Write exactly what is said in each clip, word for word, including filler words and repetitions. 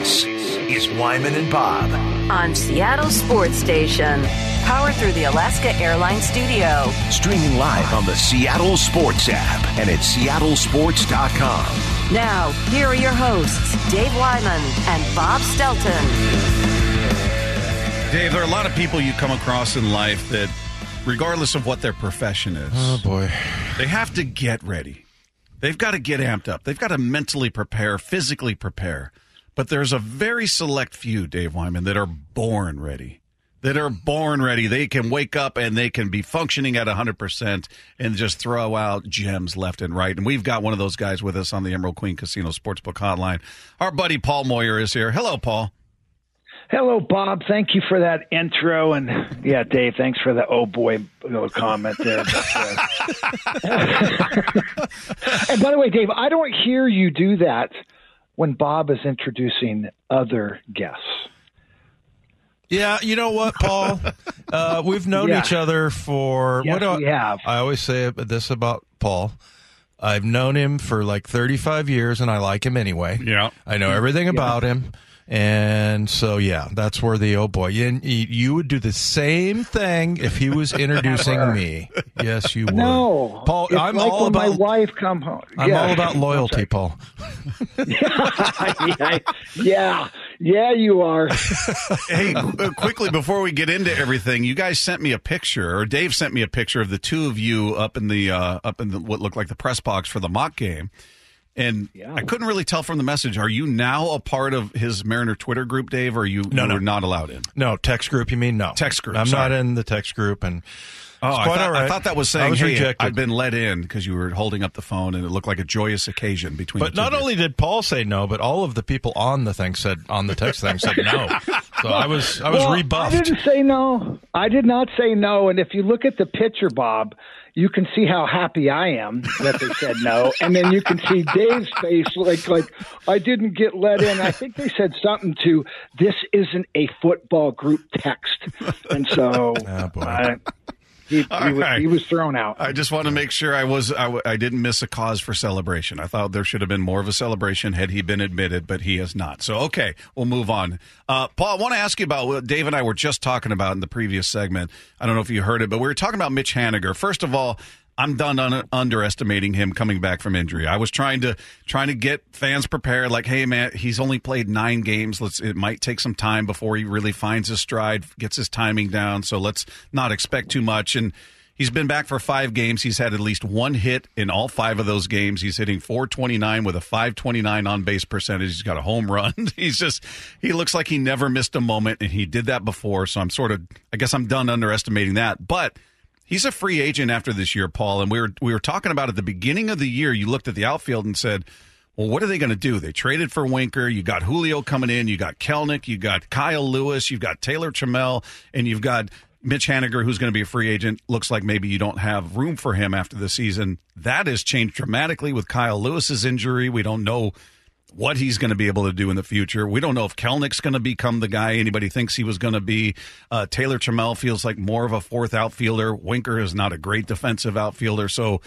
This is Wyman and Bob on Seattle Sports Station, powered through the Alaska Airlines studio. Streaming live on the Seattle Sports app and at seattle sports dot com. Now, here are your hosts, Dave Wyman and Bob Stelton. Dave, there are a lot of people you come across in life that, regardless of what their profession is, oh boy, they have to get ready. They've got to get amped up. They've got to mentally prepare, physically prepare. But there's a very select few, Dave Wyman, that are born ready. That are born ready. They can wake up and they can be functioning at one hundred percent and just throw out gems left and right. And we've got one of those guys with us on the Emerald Queen Casino Sportsbook Hotline. Our buddy Paul Moyer is here. Hello, Paul. Hello, Bob. Thank you for that intro. And, yeah, Dave, thanks for the oh, boy little comment there. But, uh, and, by the way, Dave, I don't hear you do that when Bob is introducing other guests. Yeah, you know what, Paul? Uh, we've known yeah. each other for yes, what do we I, have. I always say this about Paul. I've known him for like thirty-five years, and I like him anyway. Yeah, I know everything yeah. about him. And so, yeah, that's where the oh boy. You, you would do the same thing if he was introducing me. Yes, you would. No, Paul. it's I'm like all when about my wife come home. I'm yeah. all about loyalty, Paul. yeah, yeah, yeah, you are. Hey, quickly before we get into everything, you guys sent me a picture, or Dave sent me a picture of the two of you up in the uh, up in the, what looked like the press box for the mock game. And yeah. I couldn't really tell from the message. Are you now a part of his Mariner Twitter group, Dave, or are you, no, you no. were not allowed in? No, text group, you mean? No. Text group. I'm sorry. not in the text group. And oh, I thought, right. I thought that was saying, was hey, rejected. I've been let in because you were holding up the phone, and it looked like a joyous occasion between But the two not of only you. did Paul say no, but all of the people on the thing said, on the text thing said no. So I was I was well, rebuffed. I didn't say no. I did not say no. And if you look at the picture, Bob, you can see how happy I am that they said no. And then you can see Dave's face like, like I didn't get let in. I think they said something to, this isn't a football group text. And so oh, boy. I, he, he, was, right. he was thrown out. I just want to make sure I was I, I didn't miss a cause for celebration. I thought there should have been more of a celebration had he been admitted, but he has not. So, okay, we'll move on. Uh, Paul, I want to ask you about what Dave and I were just talking about in the previous segment. I don't know if you heard it, but we were talking about Mitch Haniger. First of all, I'm done un- underestimating him coming back from injury. I was trying to trying to get fans prepared. Like, hey, man, he's only played nine games. Let's. It might take some time before he really finds his stride, gets his timing down. So let's not expect too much. And he's been back for five games. He's had at least one hit in all five of those games. He's hitting four twenty-nine with a five twenty-nine on base percentage. He's got a home run. He's just he looks like he never missed a moment, and he did that before. So I'm sort of I guess I'm done underestimating that, but. He's a free agent after this year, Paul, and we were we were talking about at the beginning of the year, you looked at the outfield and said, well, what are they going to do? They traded for Winker. You got Julio coming in. You got Kelenic. You got Kyle Lewis. You've got Taylor Trammell, and you've got Mitch Haniger, who's going to be a free agent. Looks like maybe you don't have room for him after the season. That has changed dramatically with Kyle Lewis's injury. We don't know what he's going to be able to do in the future. We don't know if Kelnic's going to become the guy anybody thinks he was going to be. Uh, Taylor Trammell feels like more of a fourth outfielder. Winker is not a great defensive outfielder. So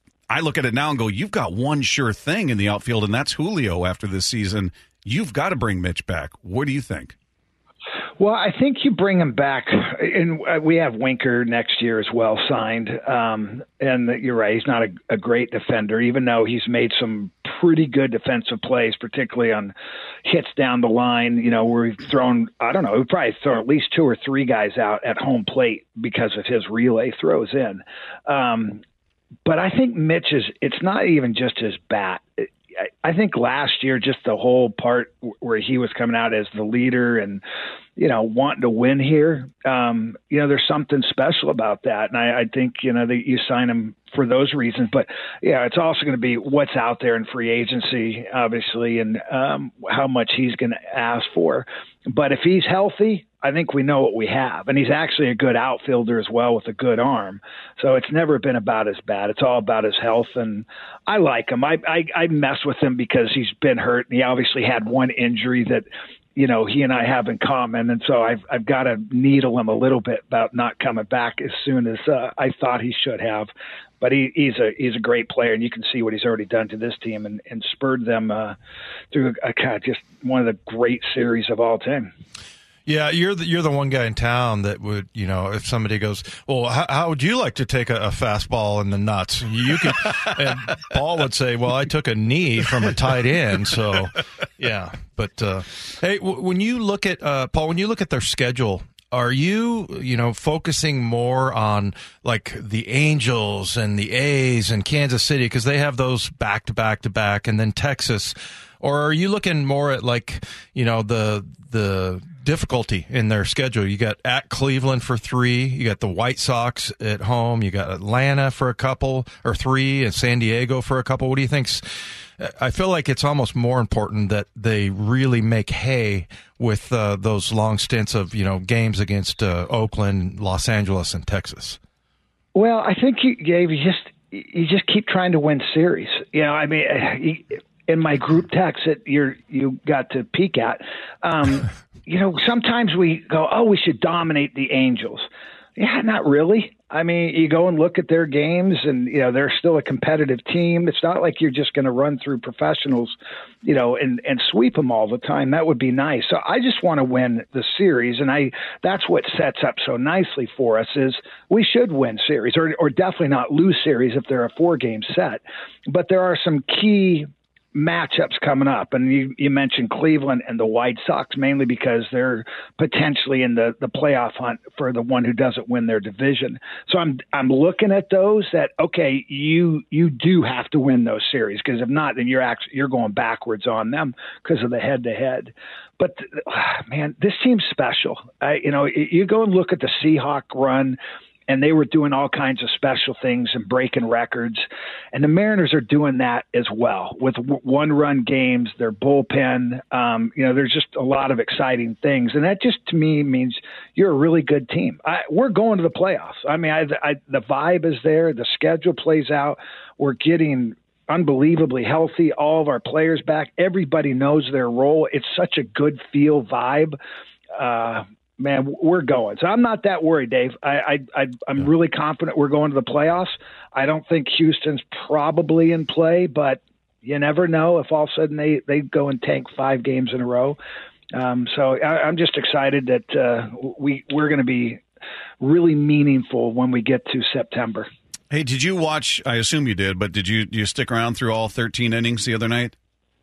I look at it now and go, you've got one sure thing in the outfield, and that's Julio after this season. You've got to bring Mitch back. What do you think? Well, I think you bring him back, and we have Winker next year as well signed. Um, and you're right, he's not a, a great defender, even though he's made some pretty good defensive plays, particularly on hits down the line, you know, where we've thrown, I don't know, we've probably thrown at least two or three guys out at home plate because of his relay throws in. Um, but I think Mitch is, it's not even just his bat. It, I think last year, just the whole part where he was coming out as the leader and, you know, wanting to win here, um, you know, there's something special about that. And I, I think, you know, that you sign him for those reasons. But, yeah, it's also going to be what's out there in free agency, obviously, and um, how much he's going to ask for. But if he's healthy, I think we know what we have. And he's actually a good outfielder as well with a good arm. So it's never been about his bat. It's all about his health. And I like him. I, I, I mess with him because he's been hurt. And he obviously had one injury that, you know, he and I have in common. And so I've, I've got to needle him a little bit about not coming back as soon as uh, I thought he should have. but he, he's a he's a great player, and you can see what he's already done to this team and, and spurred them uh, through a, a, just one of the great series of all time. Yeah, you're the, you're the one guy in town that would, you know, if somebody goes, well, how, how would you like to take a, a fastball in the nuts? You could, and Paul would say, well, I took a knee from a tight end, so yeah. But uh, hey, w- when you look at uh, Paul, when you look at their schedule, are you, you know, focusing more on like the Angels and the A's and Kansas City because they have those back to back to back, and then Texas? Or are you looking more at like, you know, the the difficulty in their schedule? You got at Cleveland for three, you got the White Sox at home, you got Atlanta for a couple or three, and San Diego for a couple. What do you think's? I feel like it's almost more important that they really make hay with uh, those long stints of, you know, games against uh, Oakland, Los Angeles, and Texas. Well, I think you, Gabe, you just you just keep trying to win series. You know, I mean. You, in my group text that you're, you got to peek at, um, you know, sometimes we go, oh, we should dominate the Angels. Yeah, not really. I mean, you go and look at their games and, you know, they're still a competitive team. It's not like you're just going to run through professionals, you know, and, and sweep them all the time. That would be nice. So I just want to win the series. And I, that's what sets up so nicely for us is we should win series or, or definitely not lose series if they're a four game set. But there are some key matchups coming up, and you, you mentioned Cleveland and the White Sox mainly because they're potentially in the, the playoff hunt for the one who doesn't win their division. So I'm I'm looking at those that okay, you you do have to win those series because if not, then you're actually you're going backwards on them because of the head to head. But man, this team's special. I, you know, you go and look at the Seahawk run. And they were doing all kinds of special things and breaking records. And the Mariners are doing that as well with w- one-run games, their bullpen. Um, you know, there's just a lot of exciting things. And that just, to me, means you're a really good team. I, we're going to the playoffs. I mean, I, I, the vibe is there. The schedule plays out. We're getting unbelievably healthy. All of our players back. Everybody knows their role. It's such a good feel vibe. Uh Man, we're going. So I'm not that worried, Dave. I, I, I, I'm really confident we're going to the playoffs. I don't think Houston's probably in play, but you never know if all of a sudden they, they go and tank five games in a row. Um, so I, I'm just excited that uh, we, we're going to be really meaningful when we get to September. Hey, did you watch, I assume you did, but did you, did you stick around through all thirteen innings the other night?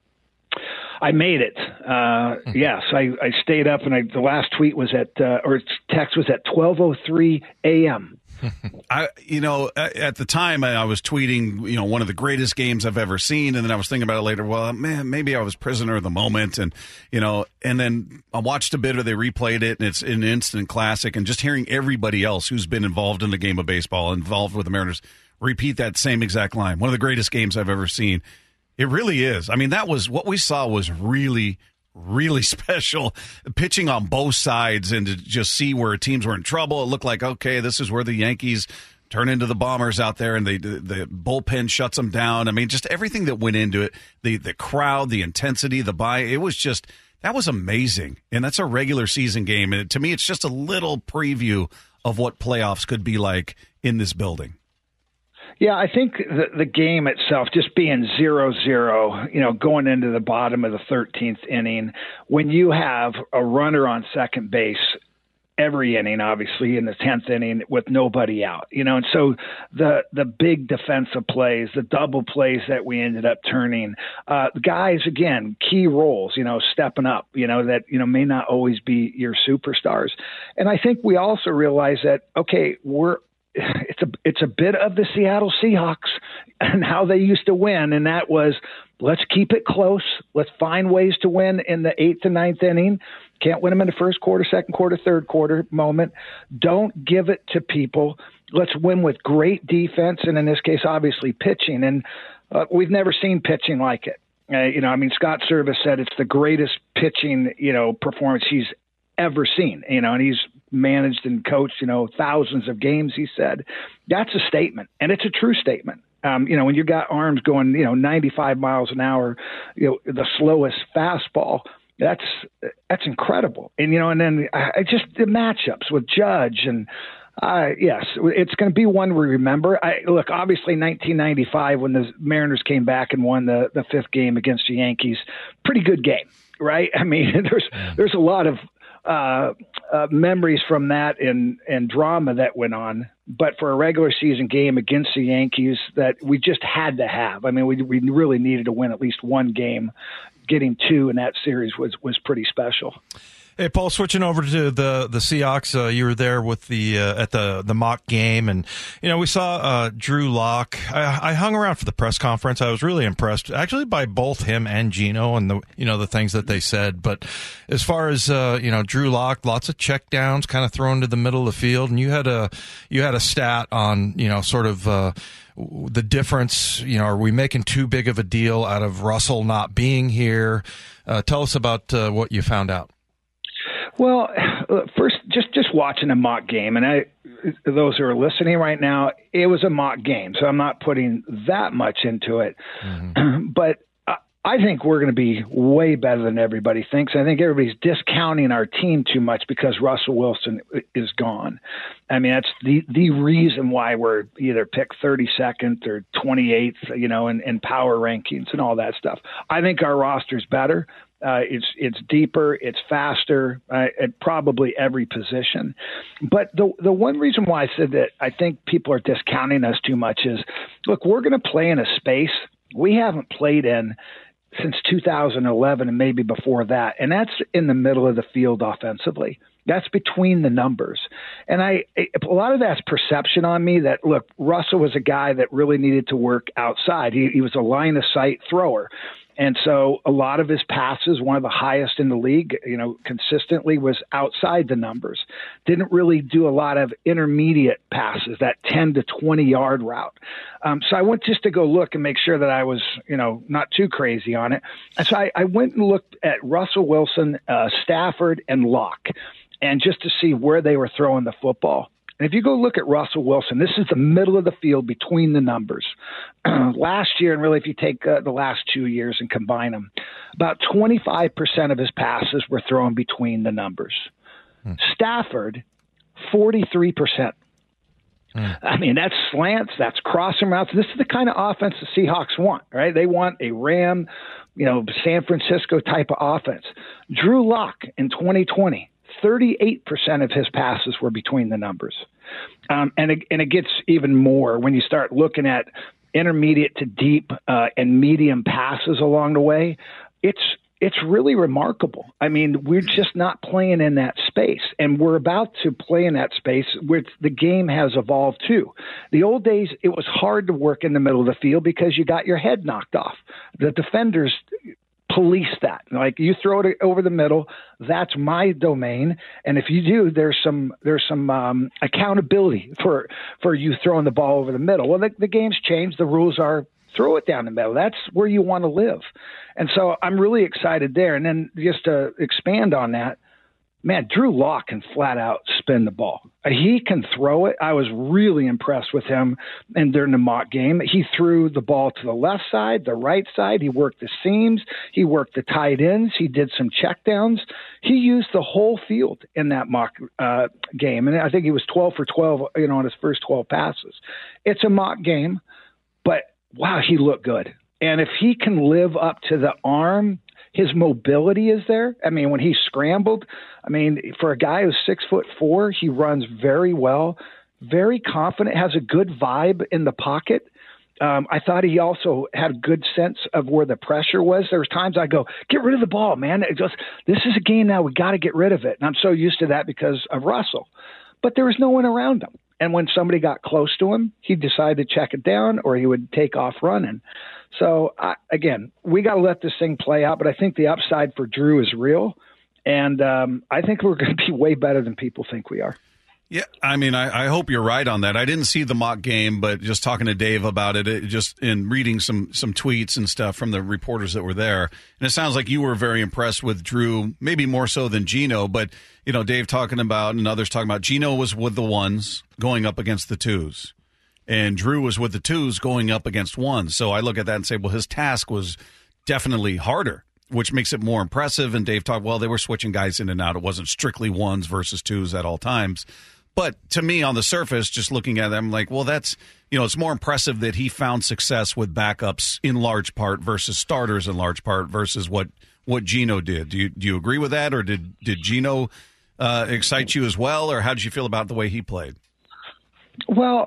I made it. Uh, yes, I, I stayed up, and I, the last tweet was at, uh, or text was at twelve oh three a.m. I, you know, at the time I was tweeting, you know, one of the greatest games I've ever seen, and then I was thinking about it later. Well, man, maybe I was prisoner of the moment, and you know, and then I watched a bit of they replayed it, and it's an instant classic. And just hearing everybody else who's been involved in the game of baseball, involved with the Mariners, repeat that same exact line. One of the greatest games I've ever seen. It really is. I mean, that was what we saw was really, really special. Pitching on both sides and to just see where teams were in trouble. It looked like, okay, this is where the Yankees turn into the Bombers out there and they, the, the bullpen shuts them down. I mean, just everything that went into it, the, the crowd, the intensity, the buy, it was just, that was amazing. And that's a regular season game. And to me, it's just a little preview of what playoffs could be like in this building. Yeah, I think the, the game itself, just being zero zero, you know, going into the bottom of the thirteenth inning, when you have a runner on second base every inning, obviously in the tenth inning with nobody out, you know, and so the the big defensive plays, the double plays that we ended up turning, uh, guys, again, key roles, you know, stepping up, you know, that, you know, may not always be your superstars. And I think we also realize that, okay, we're, It's a it's a bit of the Seattle Seahawks and how they used to win, and that was let's keep it close. Let's find ways to win in the eighth and ninth inning. Can't win them in the first quarter, second quarter, third quarter moment. Don't give it to people. Let's win with great defense, and in this case, obviously pitching. And uh, we've never seen pitching like it. Uh, you know, I mean, Scott Servais said it's the greatest pitching, you know, performance he's ever seen, you know, and he's managed and coached, you know, thousands of games, he said. That's a statement, and it's a true statement. Um, you know, when you got arms going, you know, ninety-five miles an hour, you know, the slowest fastball, that's that's incredible. And, you know, and then I just the matchups with Judge and Uh, yes, it's going to be one we remember. I, look, obviously, nineteen ninety-five when the Mariners came back and won the, the fifth game against the Yankees, pretty good game, right? I mean, there's there's a lot of uh, uh, memories from that and and drama that went on. But for a regular season game against the Yankees, that we just had to have. I mean, we we really needed to win at least one game. Getting two in that series was was pretty special. Hey, Paul, switching over to the the Seahawks, uh, you were there with the uh, at the the mock game, and you know we saw uh, Drew Lock. I, I hung around for the press conference. I was really impressed, actually, by both him and Geno, and the you know the things that they said. But as far as uh, you know, Drew Lock, lots of check downs, kind of thrown to the middle of the field, and you had a you had a stat on you know sort of. Uh, the difference, you know, are we making too big of a deal out of Russell not being here? Uh, tell us about uh, what you found out. Well, first, just just watching a mock game, and I, those who are listening right now, it was a mock game, so I'm not putting that much into it. Mm-hmm. But I think we're going to be way better than everybody thinks. I think everybody's discounting our team too much because Russell Wilson is gone. I mean, that's the, the reason why we're either picked thirty-second or twenty-eighth, you know, in, in power rankings and all that stuff. I think our roster's better. Uh, it's it's deeper, it's faster uh, at probably every position. But the the one reason why I said that I think people are discounting us too much is, look, we're going to play in a space we haven't played in since two thousand eleven and maybe before that, and that's in the middle of the field offensively. That's between the numbers. And I a lot of that's perception on me that, look, Russell was a guy that really needed to work outside. He, he was a line of sight thrower. And so a lot of his passes, one of the highest in the league, you know, consistently was outside the numbers. Didn't really do a lot of intermediate passes, that ten to twenty yard route. Um, so I went just to go look and make sure that I was, you know, not too crazy on it. And so I, I went and looked at Russell Wilson, uh, Stafford, and Locke, and just to see where they were throwing the football. And if you go look at Russell Wilson, this is the middle of the field between the numbers. Last year, and really if you take uh, the last two years and combine them, about twenty-five percent of his passes were thrown between the numbers. Hmm. Stafford, forty-three percent. Hmm. I mean, that's slants, that's crossing routes. This is the kind of offense the Seahawks want, right? They want a Ram, you know, San Francisco type of offense. Drew Lock in twenty twenty. thirty-eight percent of his passes were between the numbers. Um, and, it, and it gets even more when you start looking at intermediate to deep uh, and medium passes along the way. It's it's really remarkable. I mean, we're just not playing in that space, and we're about to play in that space where the game has evolved too. The old days, it was hard to work in the middle of the field because you got your head knocked off. The defenders police that. Like, you throw it over the middle, that's my domain. And if you do, there's some there's some um, accountability for for you throwing the ball over the middle. Well, the, the game's changed. The rules are throw it down the middle. That's where you want to live. And so I'm really excited there. And then just to expand on that, man, Drew Lock can flat out spin the ball. He can throw it. I was really impressed with him. And during the mock game, he threw the ball to the left side, the right side. He worked the seams. He worked the tight ends. He did some checkdowns. He used the whole field in that mock uh, game. And I think he was twelve for twelve, you know, on his first twelve passes. It's a mock game, but wow, he looked good. And if he can live up to the arm, his mobility is there. I mean, when he scrambled, I mean, for a guy who's six foot four, he runs very well, very confident, has a good vibe in the pocket. Um, I thought he also had a good sense of where the pressure was. There was times I go, get rid of the ball, man. It just, this is a game now. We got to get rid of it. And I'm so used to that because of Russell. But there was no one around him. And when somebody got close to him, he decided to check it down or he would take off running. So, uh, again, we got to let this thing play out. But I think the upside for Drew is real. And um, I think we're going to be way better than people think we are. Yeah, I mean, I, I hope you're right on that. I didn't see the mock game, but just talking to Dave about it, it, just in reading some some tweets and stuff from the reporters that were there, and it sounds like you were very impressed with Drew, maybe more so than Geno. But you know, Dave talking about and others talking about Geno was with the ones going up against the twos, and Drew was with the twos going up against ones. So I look at that and say, well, his task was definitely harder, which makes it more impressive. And Dave talked, well, they were switching guys in and out. It wasn't strictly ones versus twos at all times. But to me, on the surface, just looking at them, I'm like, well, that's, you know, it's more impressive that he found success with backups in large part versus starters in large part versus what, what Geno did. Do you do you agree with that, or did did Geno uh, excite you as well, or how did you feel about the way he played? Well,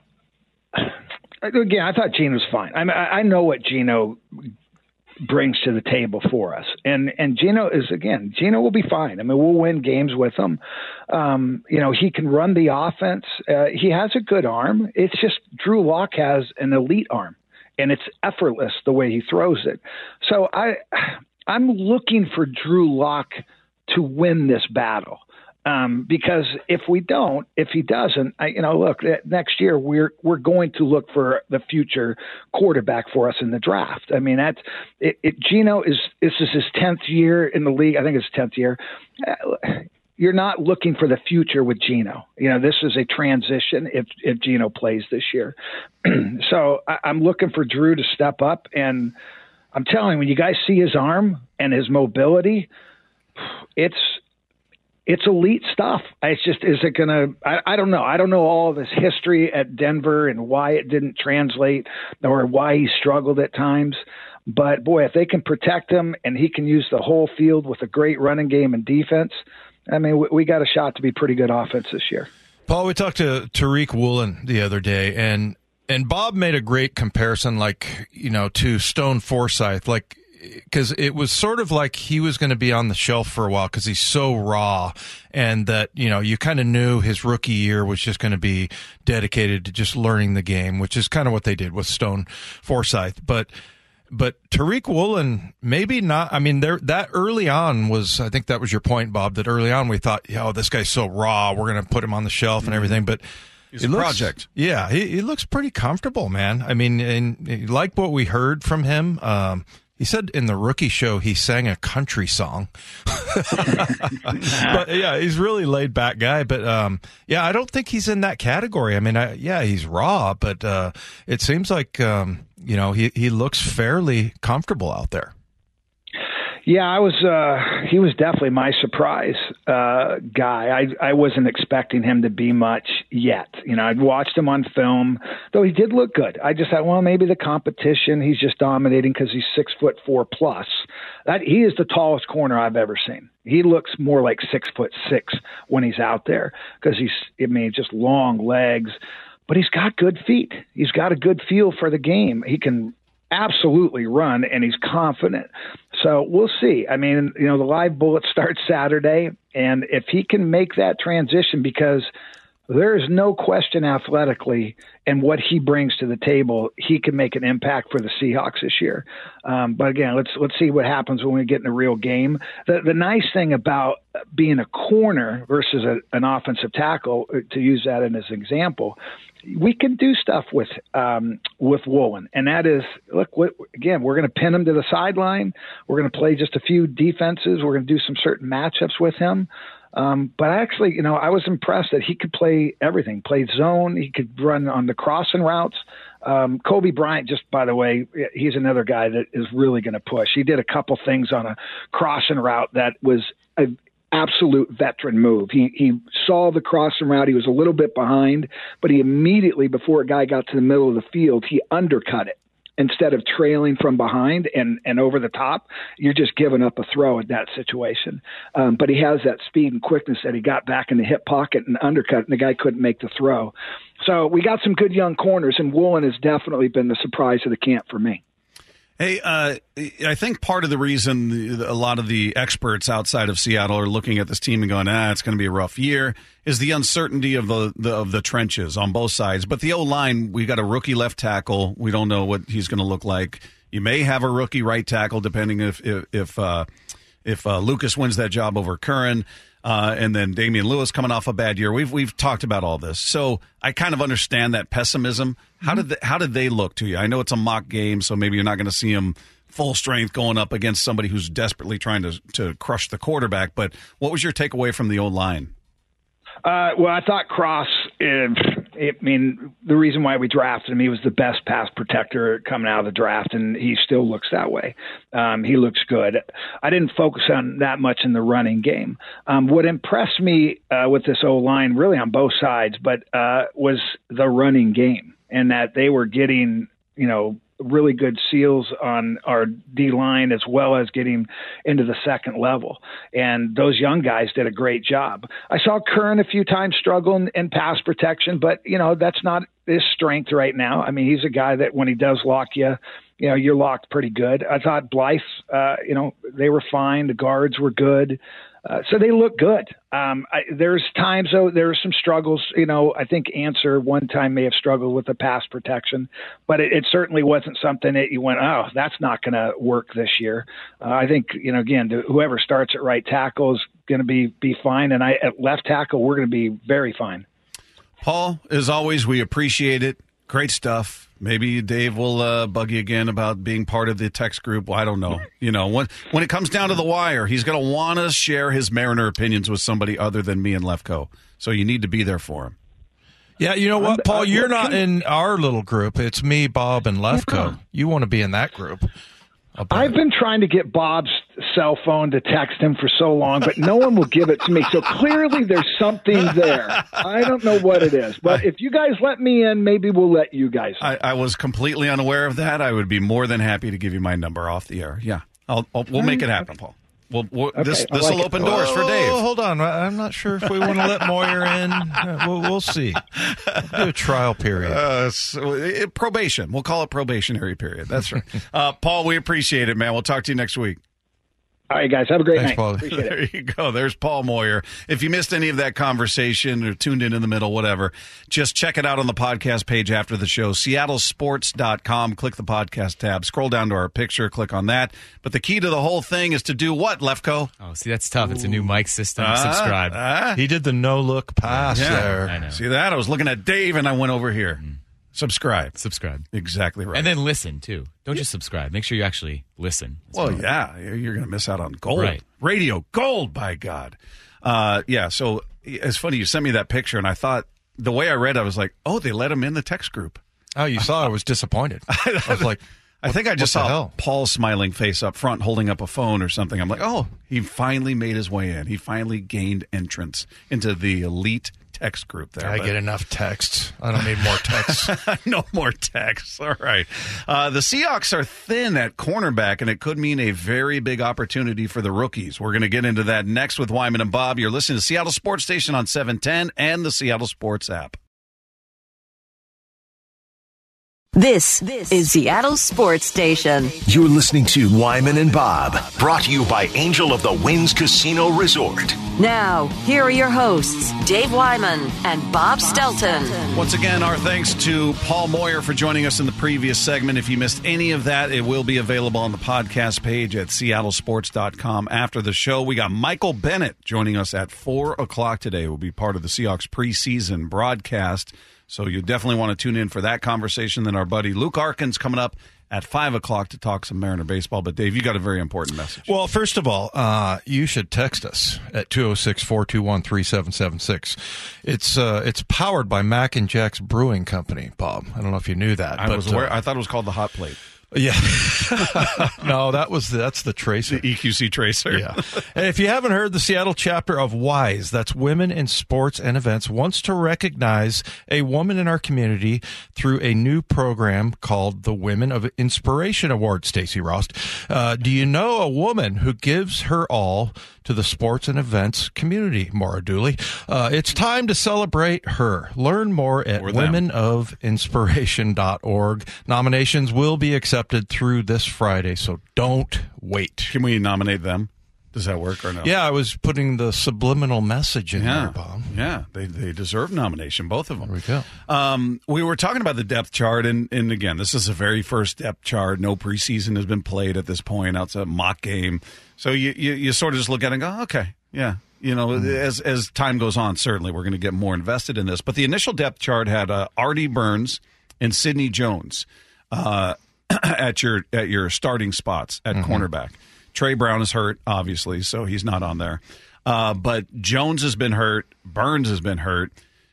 again, I thought Geno was fine. I mean, I know what Geno brings to the table for us. And and Geno is, again, Geno will be fine. I mean, we'll win games with him. Um, you know, he can run the offense. Uh, he has a good arm. It's just Drew Lock has an elite arm, and it's effortless the way he throws it. So I, I'm looking for Drew Lock to win this battle. Um, because if we don't, if he doesn't, I, you know, look, next year we're we're going to look for the future quarterback for us in the draft. I mean, that's it. it Geno is this is his tenth year in the league. I think it's tenth year. You're not looking for the future with Geno. You know, this is a transition if if Geno plays this year. So I, I'm looking for Drew to step up, and I'm telling you, when you guys see his arm and his mobility, it's. It's elite stuff. It's just, is it going to, I don't know. I don't know all of his history at Denver and why it didn't translate or why he struggled at times. But, boy, if they can protect him and he can use the whole field with a great running game and defense, I mean, we, we got a shot to be pretty good offense this year. Paul, we talked to Tariq Woolen the other day, and and Bob made a great comparison, like, you know, to Stone Forsythe, like, because it was sort of like he was going to be on the shelf for a while because he's so raw, and that, you know, you kind of knew his rookie year was just going to be dedicated to just learning the game, which is kind of what they did with Stone Forsythe. But but Tariq Woolen, maybe not. I mean, there that early on was, I think that was your point, Bob, that early on we thought, oh, this guy's so raw, we're going to put him on the shelf and everything. But He's a project. Yeah, he, he looks pretty comfortable, man. I mean, and like what we heard from him. Um, He said in the rookie show he sang a country song. But yeah, he's really laid back guy. But um, yeah, I don't think he's in that category. I mean, I, yeah, he's raw, but uh, it seems like um, you know he he looks fairly comfortable out there. Yeah, I was. Uh, he was definitely my surprise uh, guy. I, I wasn't expecting him to be much yet. You know, I'd watched him on film, though he did look good. I just thought, well, maybe the competition. He's just dominating because he's six foot four plus. That he is the tallest corner I've ever seen. He looks more like six foot six when he's out there because he's. I mean, just long legs, but he's got good feet. He's got a good feel for the game. He can absolutely run, and he's confident. So we'll see. I mean, you know, the live bullet starts Saturday, and if he can make that transition, because there is no question athletically and what he brings to the table, he can make an impact for the Seahawks this year. Um, but again, let's let's see what happens when we get in a real game. The the nice thing about being a corner versus a, an offensive tackle, to use that as an example, we can do stuff with um, with Woolen, and that is, look, what, again, we're going to pin him to the sideline. We're going to play just a few defenses. We're going to do some certain matchups with him. Um, but actually, you know, I was impressed that he could play everything, play zone. He could run on the crossing routes. Um, Kobe Bryant, just by the way, he's another guy that is really going to push. He did a couple things on a crossing route that was a absolute veteran move. He he saw the crossing route. He was a little bit behind, but he immediately, before a guy got to the middle of the field, he undercut it. Instead of trailing from behind and, and over the top, you're just giving up a throw in that situation. Um, but he has that speed and quickness that he got back in the hip pocket and undercut, and the guy couldn't make the throw. So we got some good young corners, and Woolen has definitely been the surprise of the camp for me. Hey, uh, I think part of the reason a lot of the experts outside of Seattle are looking at this team and going, ah, it's going to be a rough year, is the uncertainty of the, the of the trenches on both sides. But the O-line, we got a rookie left tackle. We don't know what he's going to look like. You may have a rookie right tackle, depending if if if, uh, if uh, Lucas wins that job over Curran. Uh, and then Damian Lewis coming off a bad year. We've we've talked about all this, so I kind of understand that pessimism. How did they, how did they look to you? I know it's a mock game, so maybe you're not going to see them full strength going up against somebody who's desperately trying to to crush the quarterback. But what was your takeaway from the O-line? Uh, well, I thought Cross, uh, I mean, the reason why we drafted him, he was the best pass protector coming out of the draft, and he still looks that way. Um, he looks good. I didn't focus on that much in the running game. Um, what impressed me uh, with this O-line, really on both sides, but uh, was the running game, and that they were getting, you know, really good seals on our D-line as well as getting into the second level. And those young guys did a great job. I saw Curran a few times struggle in, in pass protection, but, you know, that's not his strength right now. I mean, he's a guy that when he does lock you, you know, you're locked pretty good. I thought Blythe, uh, you know, they were fine. The guards were good. Uh, so they look good. Um, I, there's times, though, there are some struggles. You know, I think Answer one time may have struggled with the pass protection, but it, it certainly wasn't something that you went, oh, that's not going to work this year. Uh, I think, you know, again, whoever starts at right tackle is going to be, be fine. And I at left tackle, we're going to be very fine. Paul, as always, we appreciate it. Great stuff. Maybe Dave will uh, bug you again about being part of the text group. Well, I don't know. You know, when when it comes down to the wire, he's going to want to share his Mariner opinions with somebody other than me and Lefko. So you need to be there for him. Yeah, you know what, Paul? You're not in our little group. It's me, Bob, and Lefko. You want to be in that group. I've been trying to get Bob's cell phone to text him for so long, but no one will give it to me. So clearly there's something there. I don't know what it is. But if you guys let me in, maybe we'll let you guys in. I, I was completely unaware of that. I would be more than happy to give you my number off the air. Yeah, I'll, I'll, we'll make it happen, Paul. We'll, we'll, okay, this this like will open it. doors oh, for Dave. Hold on. I'm not sure if we want to let Moyer in. Uh, We'll, we'll see. We'll do a trial period. Uh, so, uh, probation. We'll call it probationary period. That's right. uh, Paul, we appreciate it, man. We'll talk to you next week. All right, guys. Have a great Thanks, night. Paul. Appreciate it. There you go. There's Paul Moyer. If you missed any of that conversation or tuned in in the middle, whatever, just check it out on the podcast page after the show, seattle sports dot com. Click the podcast tab. Scroll down to our picture. Click on that. But the key to the whole thing is to do what, Lefko? Oh, see, that's tough. It's a new mic system. Uh, Subscribe. uh, He did the no-look pass yeah. there. I know. See that? I was looking at Dave, and I went over here. Mm. Subscribe. Subscribe. Exactly right. And then listen, too. Don't just subscribe. Make sure you actually listen. That's Well, important. yeah, you're going to miss out on gold. Right. Radio gold, by God. Uh, yeah, so it's funny. You sent me that picture, and I thought, the way I read it, I was like, oh, they let him in the text group. Oh, you saw I was disappointed. I was like, I think I just what the saw hell? Paul's smiling face up front holding up a phone or something. I'm like, oh, he finally made his way in. He finally gained entrance into the elite text group there. I but- get enough texts. I don't need more texts. No more texts. All right. Uh, the Seahawks are thin at cornerback, and it could mean a very big opportunity for the rookies. We're going to get into that next with Wyman and Bob. You're listening to Seattle Sports Station on seven ten and the Seattle Sports app. This is Seattle Sports Station. You're listening to Wyman and Bob, brought to you by Angel of the Winds Casino Resort. Now, here are your hosts, Dave Wyman and Bob Stelton. Once again, our thanks to Paul Moyer for joining us in the previous segment. If you missed any of that, it will be available on the podcast page at seattle sports dot com after the show. We got Michael Bennett joining us at four o'clock today. We'll be part of the Seahawks preseason broadcast. So you definitely want to tune in for that conversation. Then our buddy Luke Arkins coming up at five o'clock to talk some Mariner baseball. But, Dave, you got a very important message. Well, first of all, uh, you should text us at two oh six, four two one, three seven seven six. It's uh, it's powered by Mac and Jack's Brewing Company, Bob. I don't know if you knew that. I but, was aware. uh, I thought it was called the Hot Plate. Yeah. No, that was the, that's the tracer. The E Q C tracer. Yeah. And if you haven't heard, the Seattle chapter of WISE, that's Women in Sports and Events, wants to recognize a woman in our community through a new program called the Women of Inspiration Award. Stacey Rost, uh, do you know a woman who gives her all to the sports and events community? Maura Dooley. Uh, it's time to celebrate her. Learn more at Or them. women of inspiration dot org. Nominations will be accepted through this Friday, so don't wait. Can we nominate them? Does that work or no? Yeah, I was putting the subliminal message in Yeah, there, Bob. yeah, they they deserve nomination, both of them. There we go. Um, we were talking about the depth chart, and, and again, this is the very first depth chart. No preseason has been played at this point outside of mock game, so you, you you sort of just look at it and go, okay, yeah, you know, mm-hmm. as as time goes on, certainly we're going to get more invested in this. But the initial depth chart had uh, Artie Burns and Sidney Jones uh, at your at your starting spots at mm-hmm. cornerback. Trey Brown is hurt, obviously, so he's not on there. Uh, but Jones has been hurt. Burns has been hurt.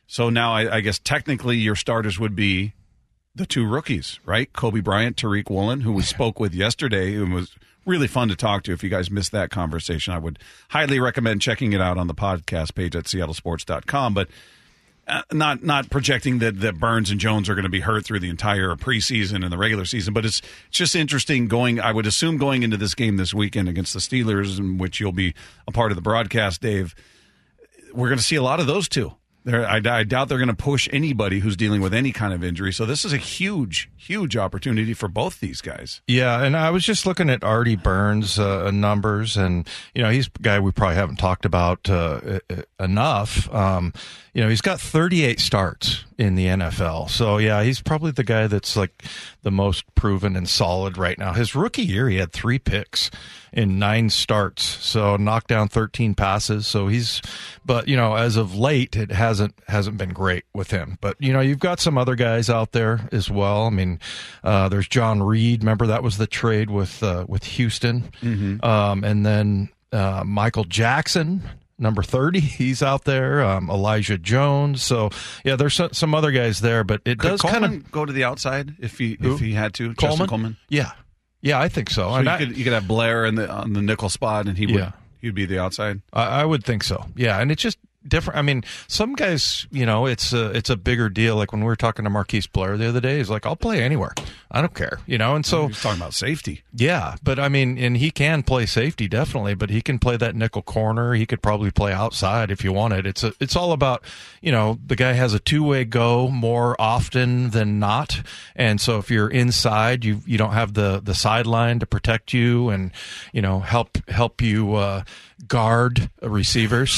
So now I, I guess technically your starters would be the two rookies, right? Kobe Bryant, Tariq Woolen, who we spoke with yesterday and was really fun to talk to. If you guys missed that conversation, I would highly recommend checking it out on the podcast page at seattle sports dot com. But uh, not not projecting that, that Burns and Jones are going to be hurt through the entire preseason and the regular season. But it's just interesting going, I would assume going into this game this weekend against the Steelers, in which you'll be a part of the broadcast, Dave, we're going to see a lot of those two. They're, I, I doubt they're going to push anybody who's dealing with any kind of injury. So this is a huge, huge opportunity for both these guys. Yeah, and I was just looking at Artie Burns' uh, numbers, and you know he's a guy we probably haven't talked about uh, enough. Um, you know, he's got thirty-eight starts in the N F L. So yeah, he's probably the guy that's like the most proven and solid right now. His rookie year, he had three picks in nine starts, so knocked down thirteen passes. So he's, but you know, as of late, it hasn't hasn't been great with him. But you know, you've got some other guys out there as well. I mean, uh, there's John Reed. Remember that was the trade with uh, with Houston, mm-hmm. um, and then uh, Michael Jackson. Number thirty, he's out there. Um, Elijah Jones. So yeah, there's some, some other guys there, but it Could does Coleman kind of go to the outside if he Who? if he had to. Coleman? Justin Coleman. Yeah, yeah, I think so. So and you I, could you could have Blair in the on the nickel spot, and he would Yeah. he'd be the outside. I, I would think so. Yeah, and it's just different. I mean, some guys, you know, it's a it's a bigger deal. Like when we were talking to Marquise Blair the other day, he's like, "I'll play anywhere. I don't care," you know. And so He's talking about safety. yeah, but I mean, and he can play safety definitely, but he can play that nickel corner. He could probably play outside if you wanted. It's a, it's all about, you know, the guy has a two way go more often than not, and so if you're inside, you you don't have the the sideline to protect you and you know help help you uh, guard receivers,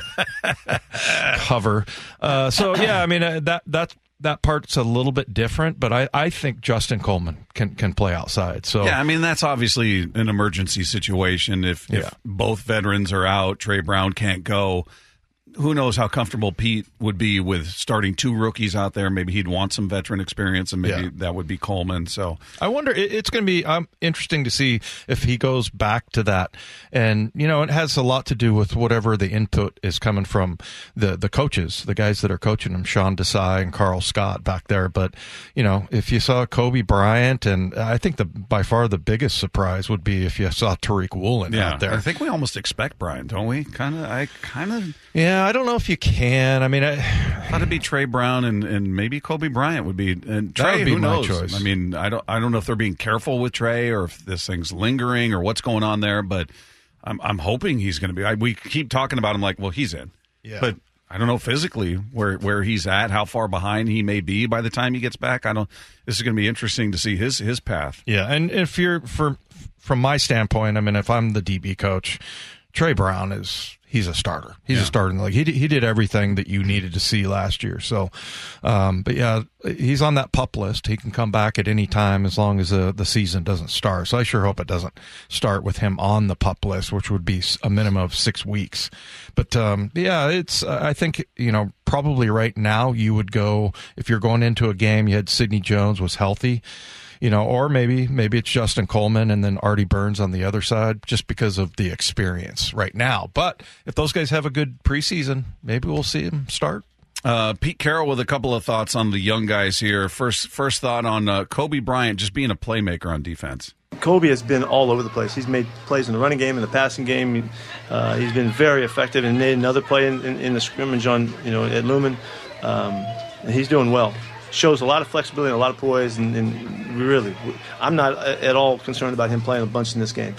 cover. Uh, so yeah, I mean uh, that that. That part's a little bit different, but I, I think Justin Coleman can, can play outside. So yeah, I mean that's obviously an emergency situation. If, Yeah. if both veterans are out, Trey Brown can't go. Who knows how comfortable Pete would be with starting two rookies out there? Maybe he'd want some veteran experience, and maybe Yeah. that would be Coleman. So I wonder, it- it's going to be um, interesting to see if he goes back to that. And, you know, it has a lot to do with whatever the input is coming from the, the coaches, the guys that are coaching him, Sean Desai and Carl Scott back there. But, you know, if you saw Kobe Bryant, and I think the by far the biggest surprise would be if you saw Tariq Woolen yeah, out there. I think we almost expect Brian, don't we? Kind of. I kind of Yeah, I don't know if you can. I mean, I, thought it'd be Trey Brown and, and maybe Kobe Bryant would be. And That Trey, would be who my knows? choice. I mean, I don't I don't know if they're being careful with Trey or if this thing's lingering or what's going on there. But I'm I'm hoping he's going to be. I, we keep talking about him like, well, he's in. Yeah. But I don't know physically where where he's at, how far behind he may be by the time he gets back. I don't. This is going to be interesting to see his his path. Yeah, and if you're for from my standpoint, I mean, if I'm the D B coach, Trey Brown is he's a starter. He's Yeah. a starter in the league. He did, he did everything that you needed to see last year. So, um, but yeah, he's on that PUP list. He can come back at any time as long as the the season doesn't start. So I sure hope it doesn't start with him on the PUP list, which would be a minimum of six weeks. But um, yeah, it's I think you know probably right now you would go if you're going into a game. You had Sidney Jones was healthy. You know, or maybe maybe it's Justin Coleman and then Artie Burns on the other side, just because of the experience right now. But if those guys have a good preseason, maybe we'll see them start. Uh, Pete Carroll with a couple of thoughts on the young guys here. First, first thought on uh, Kobe Bryant just being a playmaker on defense. Kobe has been all over the place. He's made plays in the running game and the passing game. Uh, he's been very effective and made another play in, in, in the scrimmage on you know at Lumen. Um, and he's doing well. Shows a lot of flexibility and a lot of poise, and, and really, I'm not at all concerned about him playing a bunch in this game.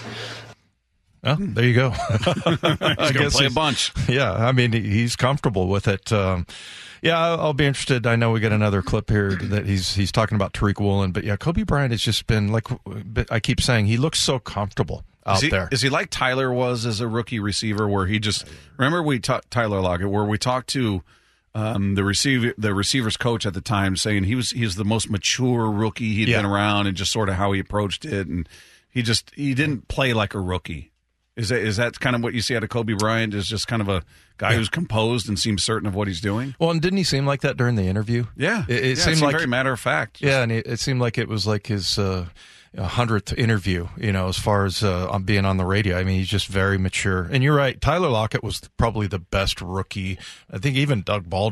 Oh, there you go. He's going to play a bunch. Yeah, I mean, he's comfortable with it. Um, yeah, I'll, I'll be interested. I know we got another clip here that he's he's talking about Tariq Woolen, but yeah, Kobe Bryant has just been like I keep saying, he looks so comfortable out is he, there. Is he like Tyler was as a rookie receiver, where he just remember we talked Tyler Lockett, where we talked to. Um, the receiver, the receivers coach at the time, saying he was he's the most mature rookie he'd Yeah. been around, and just sort of how he approached it, and he just he didn't play like a rookie. Is that is that kind of what you see out of Kobe Bryant? Is just kind of a guy Yeah. who's composed and seems certain of what he's doing? Well, and didn't he seem like that during the interview? Yeah, it, it yeah, seemed like very matter of fact. Yeah, and it, it seemed like it was like his uh, hundredth interview, you know, as far as uh, on being on the radio. I mean, he's just very mature. And you're right, Tyler Lockett was probably the best rookie. I think even Doug Baldwin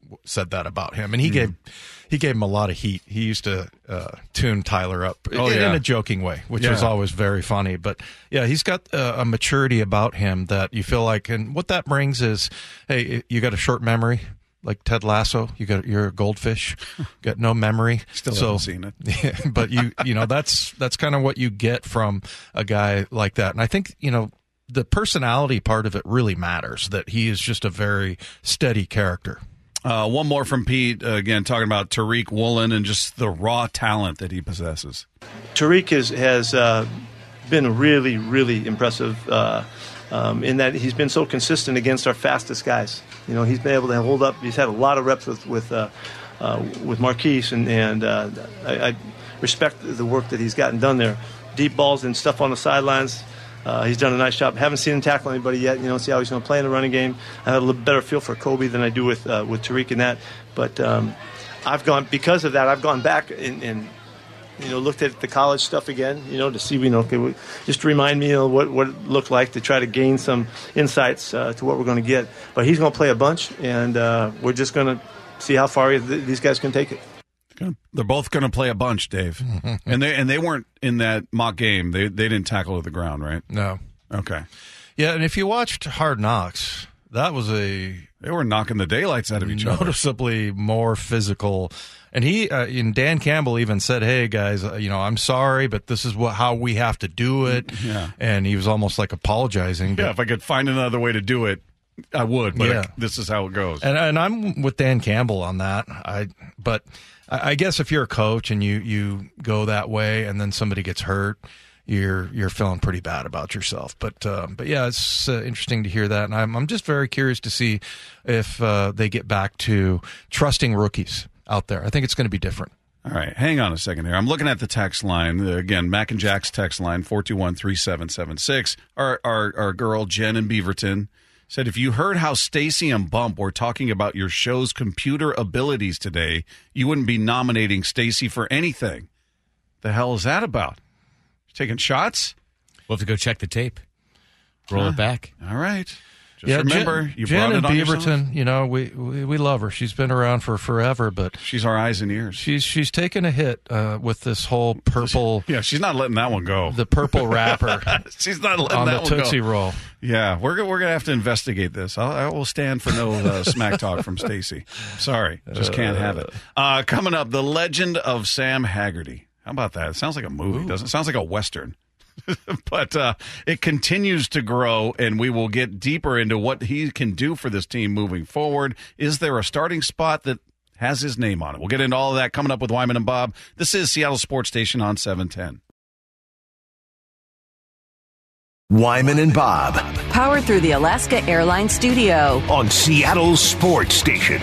said that about him, and he mm. gave he gave him a lot of heat. He used to uh, tune Tyler up oh, in, yeah. in a joking way, which yeah. was always very funny. But yeah, he's got uh, a maturity about him that you feel like, and what that brings is, hey, you got a short memory. Like Ted Lasso, you got you're a goldfish, got no memory. Still so, haven't seen it, but you you know that's that's kind of what you get from a guy like that. And I think you know the personality part of it really matters. That he is just a very steady character. Uh, one more from Pete uh, again, talking about Tariq Woolen and just the raw talent that he possesses. Tariq is, has uh, been really really impressive. Uh, Um, in that he's been so consistent against our fastest guys. You know, he's been able to hold up. He's had a lot of reps with with uh, uh, with Marquise, and and uh, I, I respect the work that he's gotten done there. Deep balls and stuff on the sidelines. Uh, he's done a nice job. Haven't seen him tackle anybody yet. You know, see how he's going to play in the running game. I have a little better feel for Kobe than I do with uh, with Tariq in that. But um, I've gone because of that. I've gone back and. and you know, looked at the college stuff again, you know, to see, you know, okay, just to remind me, you know, what, what it looked like to try to gain some insights uh, to what we're going to get. But he's going to play a bunch, and uh, we're just going to see how far th- these guys can take it. They're both going to play a bunch, Dave. and they and they weren't in that mock game. They they didn't tackle to the ground, right? No. Okay. Yeah, and if you watched Hard Knocks, that was a... They were knocking the daylights out of each other. Noticeably more physical. And he, uh, and Dan Campbell even said, hey, guys, uh, you know, I'm sorry, but this is what how we have to do it. Yeah. And he was almost like apologizing. Yeah, if I could find another way to do it, I would, but yeah. it, this is how it goes. And, and I'm with Dan Campbell on that. I But I, I guess if you're a coach and you, you go that way and then somebody gets hurt, you're you're feeling pretty bad about yourself. But uh, but yeah, it's uh, interesting to hear that, and I'm I'm just very curious to see if uh, they get back to trusting rookies out there. I think it's going to be different. All right, hang on a second here. I'm looking at the text line again. Mac and Jack's text line four two one three seven seven six. Our our our girl Jen in Beaverton said, if you heard how Stacy and Bump were talking about your show's computer abilities today, you wouldn't be nominating Stacy for anything. The hell is that about? Taking shots? We'll have to go check the tape. Roll uh, it back. All right. Just yeah, remember, Jen, you Jen brought it on and yourself. Beaverton, you know, we, we we love her. She's been around for forever, but she's our eyes and ears. She's she's taken a hit uh, with this whole purple. Yeah, she's not letting that one go. The purple wrapper. She's not letting on that the one Tootsie go. Roll. Yeah, we're we're gonna have to investigate this. I'll, I will stand for no uh, smack talk from Stacy. Sorry, just can't have it. Uh, coming up, the Legend of Sam Haggerty. How about that? It sounds like a movie, Ooh. doesn't it? Sounds like a Western. But uh, it continues to grow, and we will get deeper into what he can do for this team moving forward. Is there a starting spot that has his name on it? We'll get into all of that coming up with Wyman and Bob. This is Seattle Sports Station on seven ten. Wyman and Bob. Powered through the Alaska Airlines Studio. On Seattle Sports Station.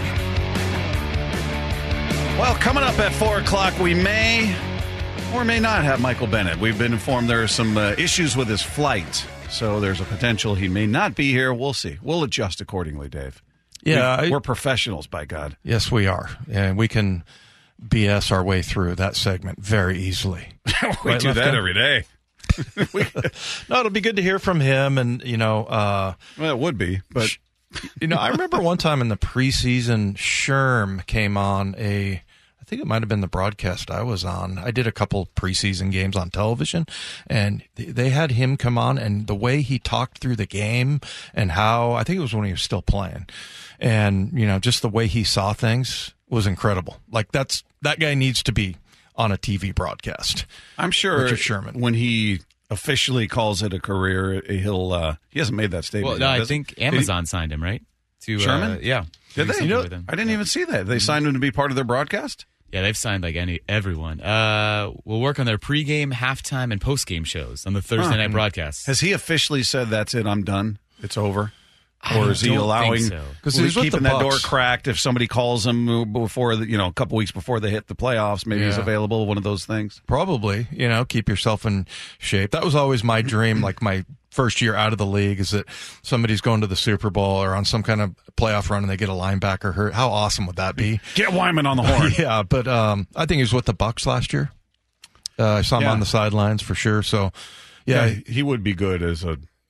Well, coming up at four o'clock, we may or may not have Michael Bennett. We've been informed there are some uh, issues with his flight, so there's a potential he may not be here. We'll see. We'll adjust accordingly, Dave. Yeah. We've, I, we're professionals, by God. Yes, we are. And we can B S our way through that segment very easily. we right, do Lefko? that every day. we, no, it'll be good to hear from him. And, you know, uh, well, it would be, but you know, I remember one time in the preseason, Sherm came on a, I think it might have been the broadcast I was on. I did a couple preseason games on television, and they had him come on, and the way he talked through the game and how, I think it was when he was still playing, and, you know, just the way he saw things was incredible. Like, that's, that guy needs to be on a T V broadcast. I'm sure Richard Sherman. When he officially calls it a career, he'll, uh, he hasn't made that statement. Well, no, yet, I think he? Amazon signed him, right? To Sherman? Uh, yeah. Did they? You know, I didn't even see that. They signed him to be part of their broadcast? Yeah, they've signed like any everyone. Uh, we'll work on their pregame, halftime, and postgame shows on the Thursday huh. night broadcasts. Has he officially said, that's it, I'm done, it's over? I or is he allowing, because so. he's keeping that Bucks. door cracked if somebody calls him before, the, you know, a couple weeks before they hit the playoffs, maybe yeah. he's available, one of those things? Probably, you know, keep yourself in shape. That was always my dream, like my first year out of the league, is that somebody's going to the Super Bowl or on some kind of playoff run and they get a linebacker hurt. How awesome would that be? Get Wyman on the horn. yeah, but um, I think he was with the Bucks last year. Uh, I saw him yeah. on the sidelines for sure. So, yeah, yeah, he would be good as a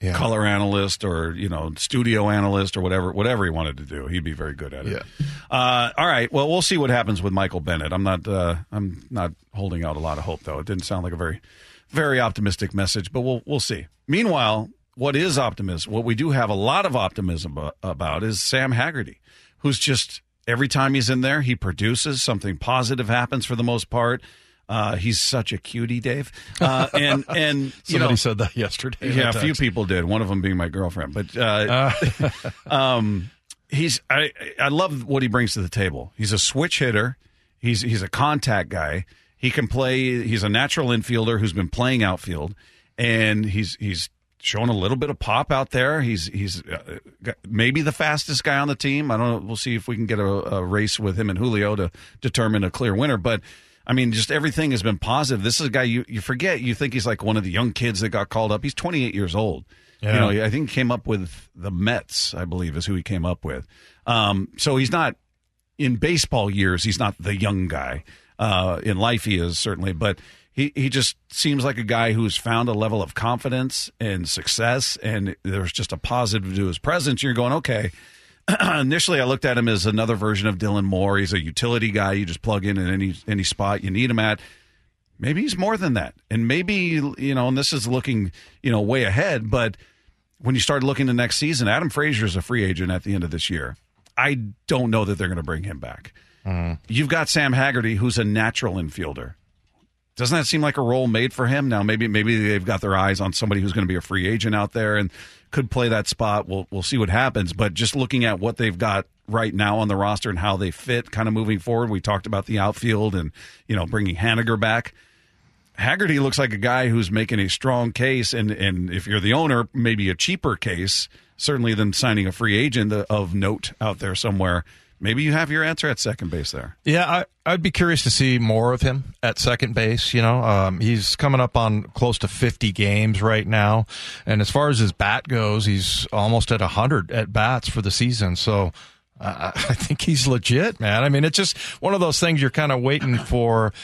Yeah. color analyst or, you know, studio analyst or whatever, whatever he wanted to do. He'd be very good at it. Yeah. Uh, all right. Well, we'll see what happens with Michael Bennett. I'm not, uh, I'm not holding out a lot of hope though. It didn't sound like a very, very optimistic message, but we'll, we'll see. Meanwhile, what is optimism? What we do have a lot of optimism about is Sam Haggerty, who's just every time he's in there, he produces something positive happens for the most part. Uh, he's such a cutie, Dave. Uh, and and you Somebody know, said that yesterday. Yeah, a few people did. One of them being my girlfriend. But uh, uh. um, he's I I love what he brings to the table. He's a switch hitter. He's he's a contact guy. He can play. He's a natural infielder who's been playing outfield, and he's he's showing a little bit of pop out there. He's he's uh, maybe the fastest guy on the team. I don't know. We'll see if we can get a, a race with him and Julio to determine a clear winner. But I mean, just everything has been positive. This is a guy you, you forget. You think he's like one of the young kids that got called up. He's twenty-eight years old. Yeah. You know, I think he came up with the Mets, I believe, is who he came up with. Um, so he's not, in baseball years, he's not the young guy. Uh, in life, he is, certainly. But he, he just seems like a guy who's found a level of confidence and success, and there's just a positive to his presence. You're going, okay. Initially, I looked at him as another version of Dylan Moore. He's a utility guy. You just plug in in any any spot you need him at. Maybe he's more than that. And maybe, you know, and this is looking, you know, way ahead, but when you start looking to next season, Adam Frazier is a free agent at the end of this year. I don't know that they're going to bring him back. Mm. You've got Sam Haggerty, who's a natural infielder. Doesn't that seem like a role made for him? Now, maybe maybe they've got their eyes on somebody who's going to be a free agent out there and could play that spot. We'll we'll see what happens. But just looking at what they've got right now on the roster and how they fit kind of moving forward, we talked about the outfield and, you know, bringing Haniger back. Haggerty looks like a guy who's making a strong case, and, and if you're the owner, maybe a cheaper case, certainly than signing a free agent of note out there somewhere. Maybe you have your answer at second base there. Yeah, I, I'd be curious to see more of him at second base. You know, um, he's coming up on close to fifty games right now. And as far as his bat goes, he's almost at one hundred at bats for the season. So uh, I think he's legit, man. I mean, it's just one of those things you're kind of waiting for,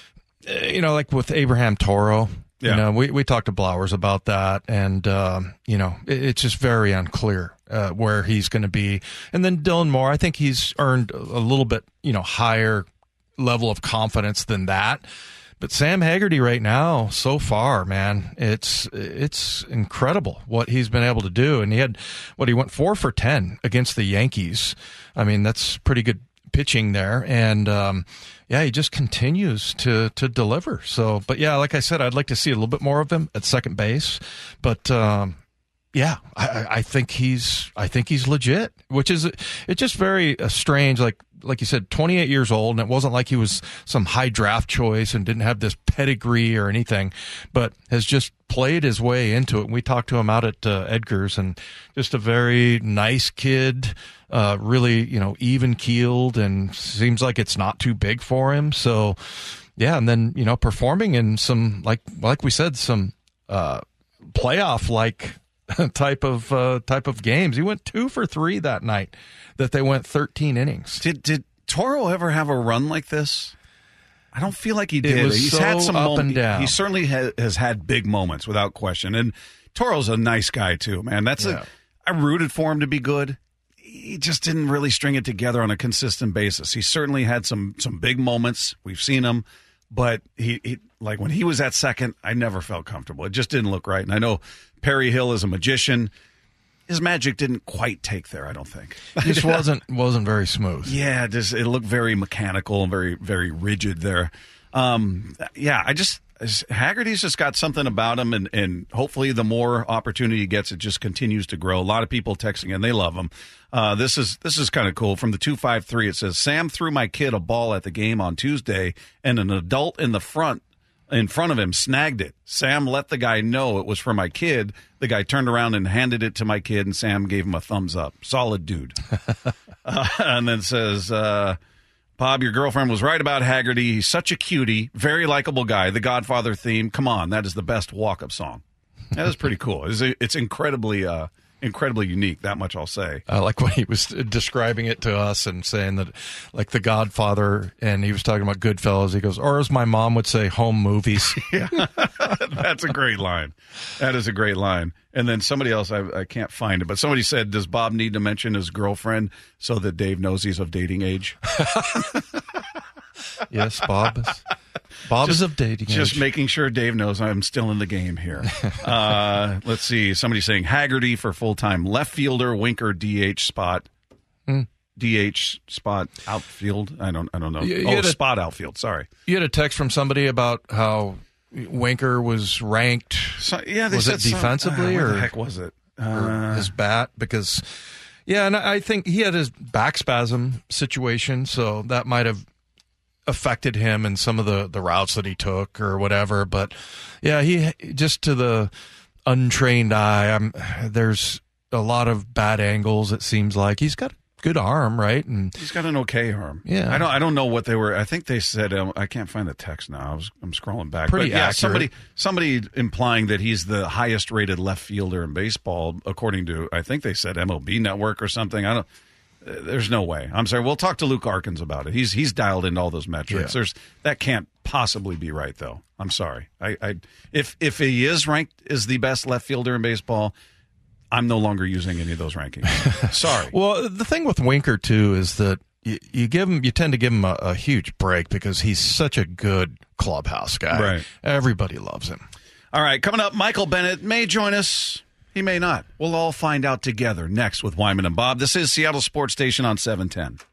you know, like with Abraham Toro. Yeah. You know, we, we talked to Blowers about that, and, um, you know, it, it's just very unclear uh, where he's going to be. And then Dylan Moore, I think he's earned a little bit, you know, higher level of confidence than that. But Sam Haggerty right now, so far, man, it's it's incredible what he's been able to do. And he had, what, he went four for ten against the Yankees. I mean, that's pretty good pitching there, and um yeah he just continues to to deliver. So, but yeah, like I said, I'd like to see a little bit more of him at second base, but um yeah I, I think he's I think he's legit, which is it's just very uh, strange. Like like you said, twenty-eight years old, and it wasn't like he was some high draft choice and didn't have this pedigree or anything, but has just played his way into it. We talked to him out at uh, Edgar's, and just a very nice kid, uh, really, you know, even keeled, and seems like it's not too big for him. So, yeah, and then, you know, performing in some, like like we said, some uh, playoff like type of uh, type of games. He went two for three that night. That they went thirteen innings. Did did Toro ever have a run like this? I don't feel like he did. It was He's so had some up moment, and down. He certainly has, has had big moments without question. And Toro's a nice guy too, man. That's Yeah. a. I rooted for him to be good. He just didn't really string it together on a consistent basis. He certainly had some some big moments. We've seen him, but he, he like when he was at second, I never felt comfortable. It just didn't look right. And I know Perry Hill is a magician. His magic didn't quite take there, I don't think. It just wasn't wasn't very smooth. Yeah, just it looked very mechanical and very very rigid there. Um, yeah, I just Haggerty's just got something about him, and, and hopefully the more opportunity he gets, it just continues to grow. A lot of people texting and they love him. Uh, this is this is kind of cool. From the two five three, it says, Sam threw my kid a ball at the game on Tuesday, and an adult in the front in front of him snagged it. Sam let the guy know it was for my kid. The guy turned around and handed it to my kid, and Sam gave him a thumbs up. Solid dude. uh, and then says, uh, Bob, your girlfriend was right about Haggerty. He's such a cutie, very likable guy. The Godfather theme. Come on, that is the best walk-up song. That is pretty cool. It's, it's incredibly uh, incredibly unique. That much I'll say. I like when he was describing it to us and saying that, like The Godfather, and he was talking about Goodfellas. He goes, or as my mom would say, home movies. Yeah, that's a great line. That is a great line. And then somebody else, I, I can't find it, but somebody said, does Bob need to mention his girlfriend so that Dave knows he's of dating age? Yes, Bob is. Bob just, is of dating age. Just making sure Dave knows I'm still in the game here. uh, let's see. Somebody saying Haggerty for full-time left fielder, Winker D H spot. Mm. D H spot outfield. I don't. I don't know. You, you oh, a, spot outfield. Sorry. You had a text from somebody about how Winker was ranked. So, yeah, they was said it defensively some, uh, or where the heck was it? Uh, his bat? Because yeah, and I think he had his back spasm situation, so that might have affected him in some of the, the routes that he took or whatever. But yeah, he just to the untrained eye, I'm, there's a lot of bad angles. It seems like he's got a good arm, right? And he's got an okay arm. Yeah, I don't. I don't know what they were. I think they said. Um, I can't find the text now. I was. I'm scrolling back. Pretty but yeah, accurate. somebody. Somebody implying that he's the highest rated left fielder in baseball, according to. I think they said M L B Network or something. I don't. There's no way. I'm sorry. We'll talk to Luke Arkins about it. He's he's dialed into all those metrics. Yeah. There's that can't possibly be right though. I'm sorry. I, I if if he is ranked as the best left fielder in baseball, I'm no longer using any of those rankings. Sorry. Well, the thing with Winker too is that you, you give him, you tend to give him a, a huge break because he's such a good clubhouse guy. Right. Everybody loves him. All right, coming up, Michael Bennett may join us. He may not. We'll all find out together next with Wyman and Bob. This is Seattle Sports Station on seven ten.